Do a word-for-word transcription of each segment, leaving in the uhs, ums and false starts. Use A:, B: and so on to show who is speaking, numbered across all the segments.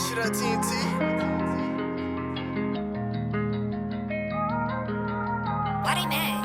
A: Shit on T N T.
B: Why they mad?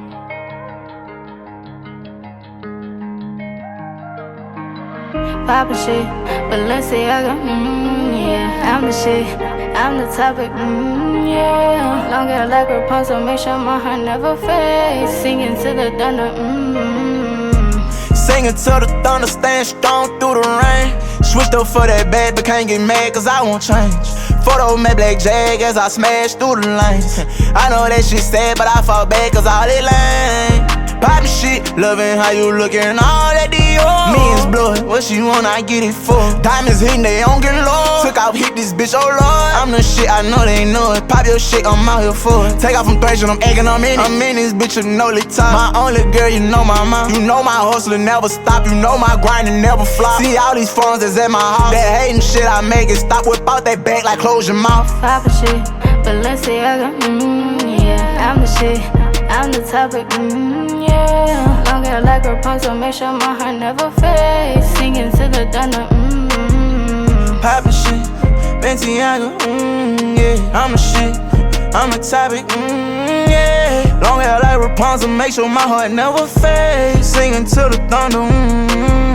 C: Poppin' shit, Balenciaga, mm, yeah. I'm the shit, I'm the topic, mm, yeah. Long hair like Rapunzel, make sure my heart never fades. Singing to the thunder, mm.
D: Singing to the thunder, staying strong through the rain. Switched up for that bag, but can't get mad cause I won't change. Photo made black jag as I smash through the lanes. I know that shit sad, but I fall back cause all it lame. Poppin' shit, loving how you lookin', all that Dior. Millions blood, what she want, I get it for. Diamonds hitting, they don't get low. Took off, hit this bitch, oh lord. I'm the shit, I know they know it. Pop your shit, I'm out here for it. Take off from Thrashing, I'm acting, I'm in it. I'm in this bitch, you know the time. My only girl, you know my mom. You know my hustle never stop. You know my grind never flop. See all these phones that's at my house. That hating shit, I make it stop. Whip out that back like close your mouth.
C: Poppin' shit, Balenciaga, mm, yeah. I'm the shit, I'm the topic, mm, yeah. Long hair like Rapunzel, make sure my heart never fades. Singing to the thunder, mm.
D: Poppin' shit, Balenciaga, mm, yeah. I'm the shit, I'm the topic, mm, yeah. Long hair like Rapunzel, make sure my heart never fades. Singing to the thunder, mm.